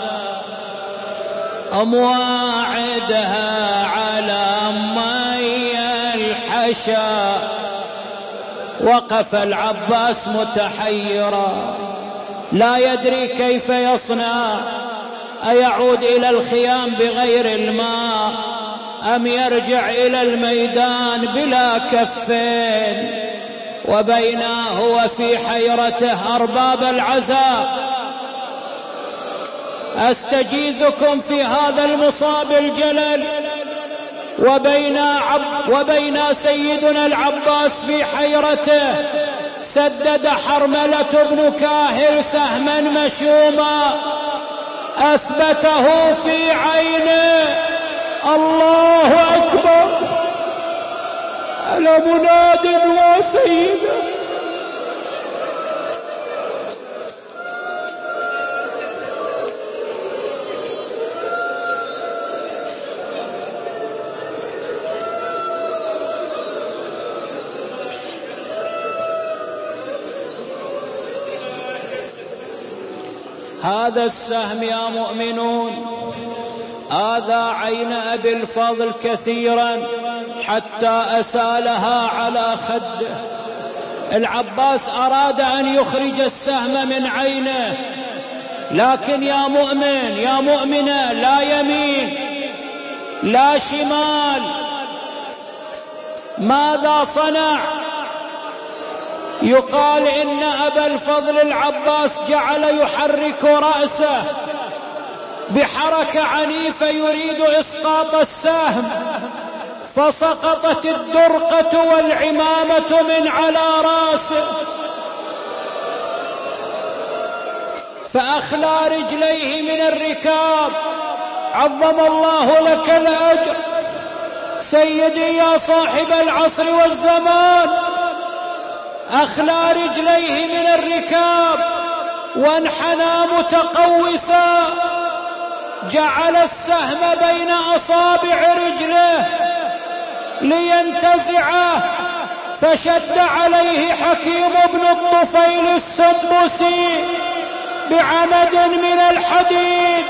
أمواعدها على مي الحشا. وقف العباس متحيرا لا يدري كيف يصنع، أيعود إلى الخيام بغير الماء أم يرجع إلى الميدان بلا كفين؟ وبينا هو في حيرته أرباب العزاء أستجيزكم في هذا المصاب الجلل. وبين, عب وبين سيدنا العباس في حيرته سدد حرملة بن كاهل سهما مشوما أثبته في عينه. الله أكبر. على مناد وسيده. هذا السهم يا مؤمنون آذى عين أبي الفضل كثيرا حتى أسالها على خده. العباس أراد أن يخرج السهم من عينه، لكن يا مؤمن يا مؤمنة، لا يمين لا شمال. ماذا صنع؟ يقال إن أبا الفضل العباس جعل يحرك رأسه بحركة عنيفة يريد إسقاط السهم، فسقطت الدرقة والعمامة من على رأسه، فأخلى رجليه من الركاب. عظم الله لك الأجر سيدي يا صاحب العصر والزمان. أخلى رجليه من الركاب وانحنى متقوسا، جعل السهم بين أصابع رجله لينتزعه، فشد عليه حكيم بن الطفيل السنبسي بعمد من الحديد.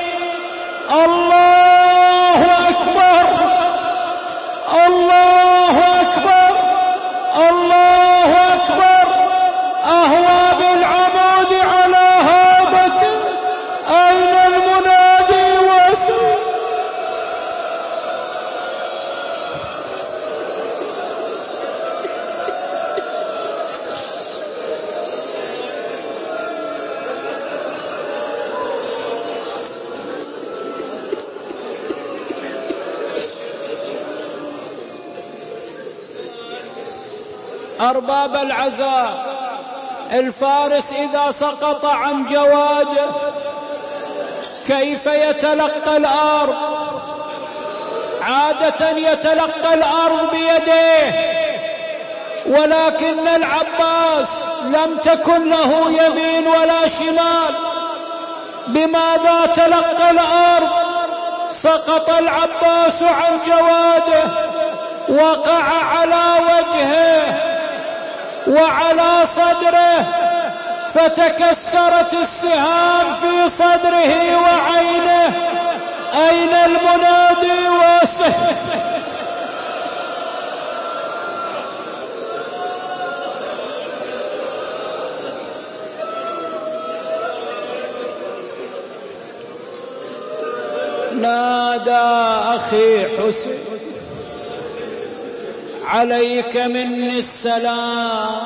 الله أكبر الله أكبر الله أكبر. أهوى بالعمود على هابته، أين المنادي واسع؟ أرباب العزاء، الفارس إذا سقط عن جواده كيف يتلقى الأرض؟ عادة يتلقى الأرض بيديه، ولكن العباس لم تكن له يمين ولا شمال. بماذا تلقى الأرض؟ سقط العباس عن جواده، وقع على وجهه وعلى صدره، فتكسرت السهام في صدره وعينه. أين المنادي واسع؟ نادى أخي حسين عليك مني السلام،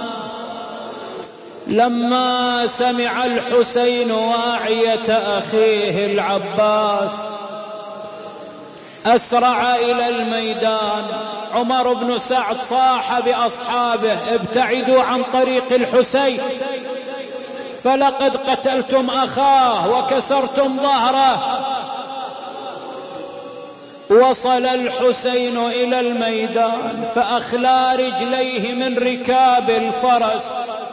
لما سمع الحسين واعية أخيه العباس أسرع إلى الميدان. عمر بن سعد صاح بأصحابه: ابتعدوا عن طريق الحسين، فلقد قتلتم أخاه وكسرتم ظهره. وصل الحسين إلى الميدان فأخلى رجليه من ركاب الفرس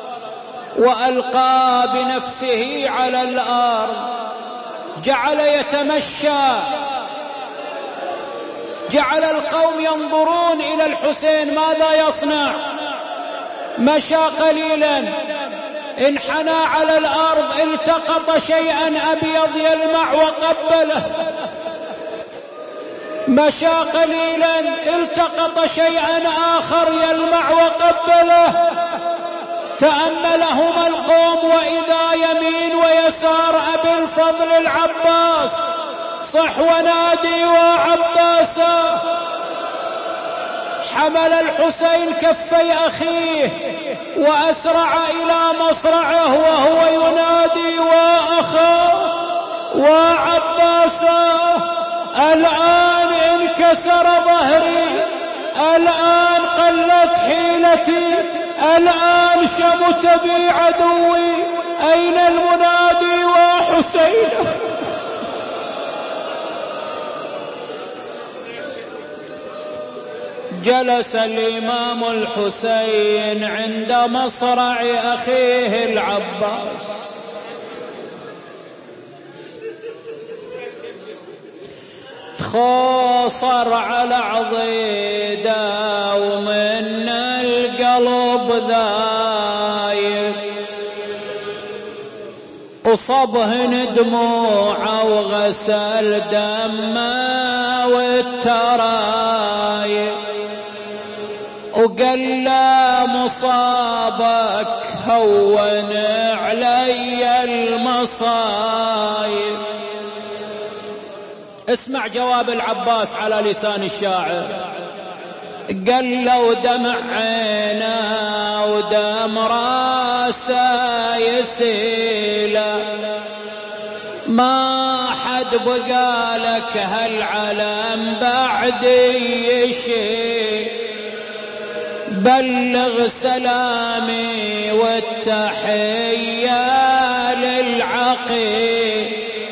وألقى بنفسه على الأرض، جعل يتمشى. جعل القوم ينظرون إلى الحسين ماذا يصنع. مشى قليلا، انحنى على الأرض، التقط شيئا أبيض يلمع وقبله. مشى قليلا، التقط شيئا آخر يلمع وقبله. تأملهما القوم، وإذا يمين ويسار أبي الفضل العباس. صح ونادي وعباسا. حمل الحسين كفي أخيه وأسرع إلى مصرعه وهو ينادي: وأخا وعباسا، الآن انكسر ظهري، الآن قلت حيلتي، الآن شمت بي عدوي، أين المنادي وحسين؟ جلس الإمام الحسين عند مصرع أخيه العباس، خاصر على عضيده ومن القلب ذايب، وصبهن دموعه وغسل دمه والترايب. وقال لا مصابك هون علي المصايب. اسمع جواب العباس على لسان الشاعر. قال له دمع عينا ودم راسه يسيله، ما حد بقالك هالعلم بعد يشيل، بلغ سلامي والتحية للعقيل،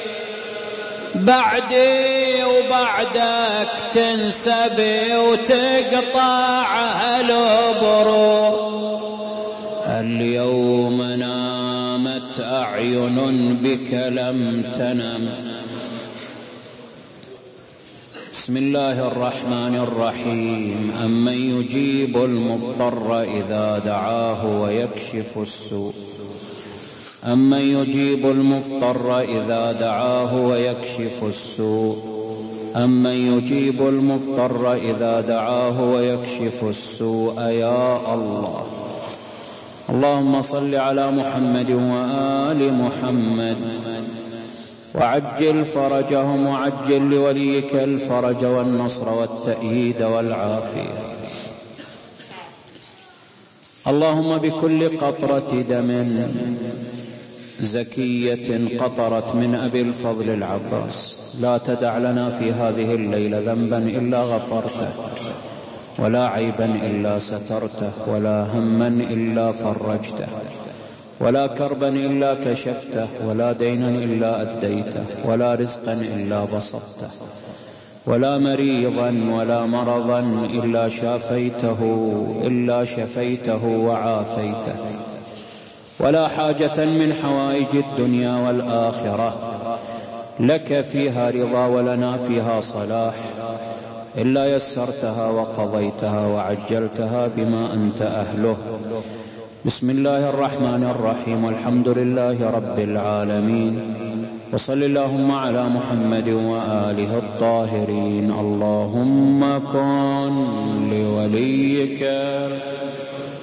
بعدي وبعدك تنسبي وتقطع هالبرور. اليوم نامت أعين بك لم تنم. بسم الله الرحمن الرحيم. أمن يجيب المضطر إذا دعاه ويكشف السوء، أمن يجيب المضطر إذا دعاه ويكشف السوء، أمن يجيب المضطر إذا دعاه ويكشف السوء. يا الله. اللهم صل على محمد وآل محمد وعجل فرجهم، وعجل لوليك الفرج والنصر والتأييد والعافية. اللهم بكل قطرة دم زكية قطرت من أبي الفضل العباس لا تدع لنا في هذه الليلة ذنبا إلا غفرته، ولا عيبا إلا سترته، ولا هما إلا فرجته، ولا كربا إلا كشفته، ولا دينا إلا أديته، ولا رزقا إلا بسطته، ولا مريضا ولا مرضا إلا شافيته إلا شفيته وعافيته، ولا حاجة من حوائج الدنيا والآخرة لك فيها رضا ولنا فيها صلاح إلا يسرتها وقضيتها وعجلتها بما أنت أهله. بسم الله الرحمن الرحيم. والحمد لله رب العالمين، وصل اللهم على محمد وآله الطاهرين. اللهم كن لوليك